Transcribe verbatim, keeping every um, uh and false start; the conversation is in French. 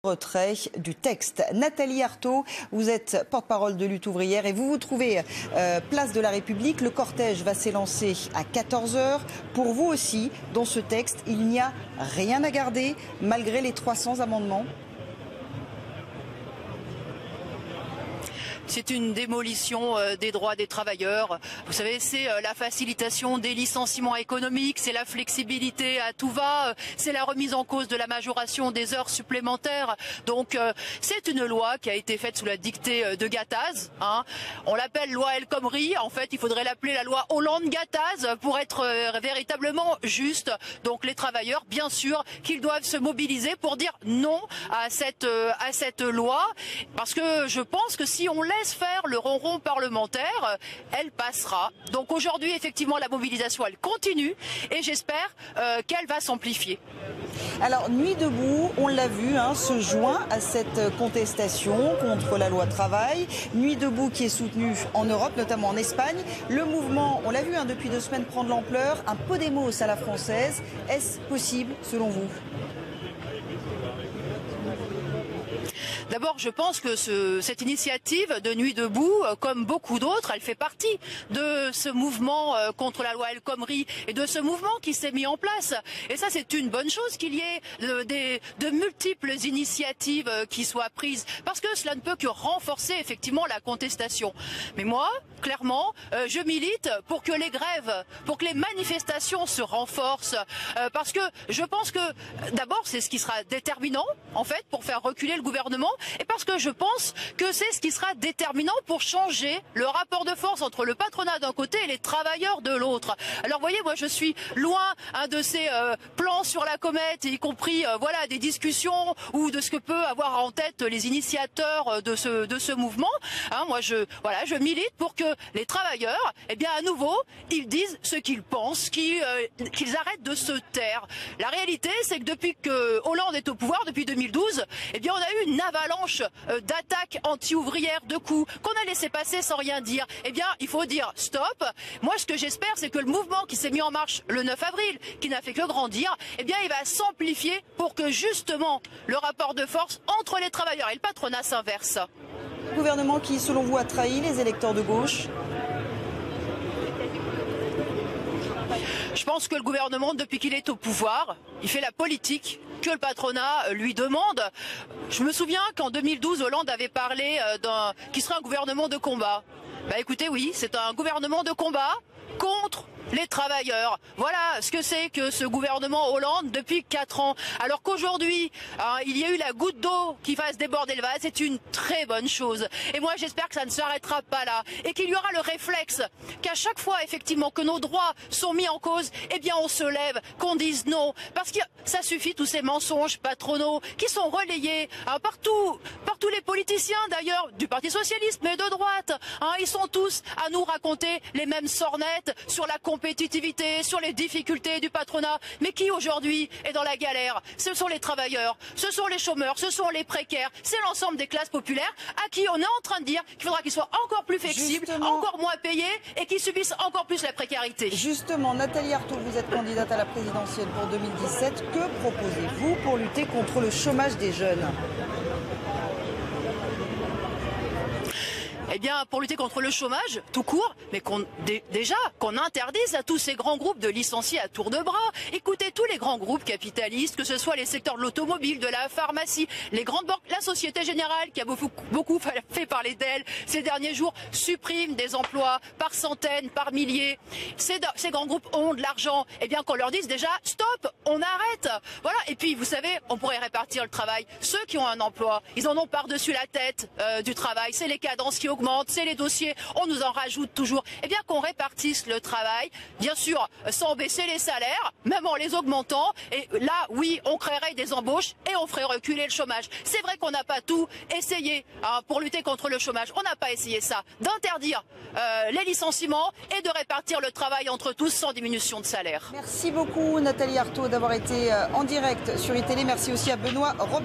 Retrait du texte. Nathalie Arthaud, vous êtes porte-parole de Lutte ouvrière et vous vous trouvez euh, place de la République. Le cortège va s'élancer à quatorze heures. Pour vous aussi, dans ce texte, il n'y a rien à garder malgré les trois cents amendements. C'est une démolition euh, des droits des travailleurs. Vous savez, c'est euh, la facilitation des licenciements économiques, c'est la flexibilité à tout va, euh, c'est la remise en cause de la majoration des heures supplémentaires. Donc euh, c'est une loi qui a été faite sous la dictée euh, de Gattaz. Hein. On l'appelle loi El Khomri. En fait, il faudrait l'appeler la loi Hollande-Gattaz pour être euh, véritablement juste. Donc les travailleurs, bien sûr, qu'ils doivent se mobiliser pour dire non à cette, euh, à cette loi. Parce que je pense que si on laisse laisse faire le ronron parlementaire, elle passera. Donc aujourd'hui, effectivement, la mobilisation, elle continue et j'espère euh, qu'elle va s'amplifier. Alors, Nuit debout, on l'a vu, hein, se joint à cette contestation contre la loi travail. Nuit debout qui est soutenue en Europe, notamment en Espagne. Le mouvement, on l'a vu hein, depuis deux semaines, prend de l'ampleur. Un Podemos à la française. Est-ce possible, selon vous ? D'abord, je pense que ce, cette initiative de Nuit debout, euh, comme beaucoup d'autres, elle fait partie de ce mouvement euh, contre la loi El Khomri et de ce mouvement qui s'est mis en place. Et ça, c'est une bonne chose qu'il y ait de, de, de multiples initiatives euh, qui soient prises, parce que cela ne peut que renforcer effectivement la contestation. Mais moi, clairement, euh, je milite pour que les grèves, pour que les manifestations se renforcent, euh, parce que je pense que d'abord, c'est ce qui sera déterminant, en fait, pour faire reculer le gouvernement. Et parce que je pense que c'est ce qui sera déterminant pour changer le rapport de force entre le patronat d'un côté et les travailleurs de l'autre. Alors vous voyez, moi je suis loin hein, de ces euh, plans sur la comète, y compris euh, voilà des discussions ou de ce que peut avoir en tête les initiateurs de ce de ce mouvement. Hein, moi je voilà, je milite pour que les travailleurs, eh bien à nouveau, ils disent ce qu'ils pensent, qu'ils euh, qu'ils arrêtent de se taire. La réalité, c'est que depuis que Hollande est au pouvoir, depuis deux mille douze, eh bien on a eu une avalanche d'attaques anti-ouvrières, de coups, qu'on a laissé passer sans rien dire. Eh bien, il faut dire stop. Moi, ce que j'espère, c'est que le mouvement qui s'est mis en marche le neuf avril, qui n'a fait que grandir, eh bien, il va s'amplifier pour que, justement, le rapport de force entre les travailleurs et le patronat s'inverse. Le gouvernement qui, selon vous, a trahi les électeurs de gauche ? Je pense que le gouvernement, depuis qu'il est au pouvoir, il fait la politique que le patronat lui demande. Je me souviens qu'en deux mille douze, Hollande avait parlé d'un qui serait un gouvernement de combat. Bah écoutez, oui, c'est un gouvernement de combat contre les travailleurs. Voilà ce que c'est que ce gouvernement Hollande depuis quatre ans. Alors qu'aujourd'hui, hein, il y a eu la goutte d'eau qui fasse déborder le vase, c'est une très bonne chose. Et moi, j'espère que ça ne s'arrêtera pas là et qu'il y aura le réflexe qu'à chaque fois, effectivement, que nos droits sont mis en cause, eh bien, on se lève, qu'on dise non. Parce que ça suffit, tous ces mensonges patronaux qui sont relayés hein, partout, par tous les politiciens, d'ailleurs, du Parti Socialiste, mais de droite. Hein, ils sont tous à nous raconter les mêmes sornettes sur la compétitivité, sur les difficultés du patronat, mais qui aujourd'hui est dans la galère? Ce sont les travailleurs, ce sont les chômeurs, ce sont les précaires, c'est l'ensemble des classes populaires à qui on est en train de dire qu'il faudra qu'ils soient encore plus flexibles, Justement. encore moins payés et qui subissent encore plus la précarité. Justement, Nathalie Arthaud, vous êtes candidate à la présidentielle pour deux mille dix-sept. Que proposez-vous pour lutter contre le chômage des jeunes ? Eh bien, pour lutter contre le chômage, tout court, mais qu'on dé, déjà qu'on interdise à tous ces grands groupes de licencier à tour de bras. Écoutez, tous les grands groupes capitalistes, que ce soit les secteurs de l'automobile, de la pharmacie, les grandes banques, la Société Générale, qui a beaucoup, beaucoup fait parler d'elle ces derniers jours, supprime des emplois par centaines, par milliers. Ces, ces grands groupes ont de l'argent. Eh bien, qu'on leur dise déjà, stop, on arrête. Voilà. Et puis, vous savez, on pourrait répartir le travail. Ceux qui ont un emploi, ils en ont par-dessus la tête euh, du travail. C'est les cadences qui augmentent. C'est les dossiers, on nous en rajoute toujours. Eh bien qu'on répartisse le travail, bien sûr sans baisser les salaires, même en les augmentant. Et là, oui, on créerait des embauches et on ferait reculer le chômage. C'est vrai qu'on n'a pas tout essayé hein, pour lutter contre le chômage. On n'a pas essayé ça, d'interdire euh, les licenciements et de répartir le travail entre tous sans diminution de salaire. Merci beaucoup Nathalie Arthaud d'avoir été en direct sur iTélé. Merci aussi à Benoît Robert.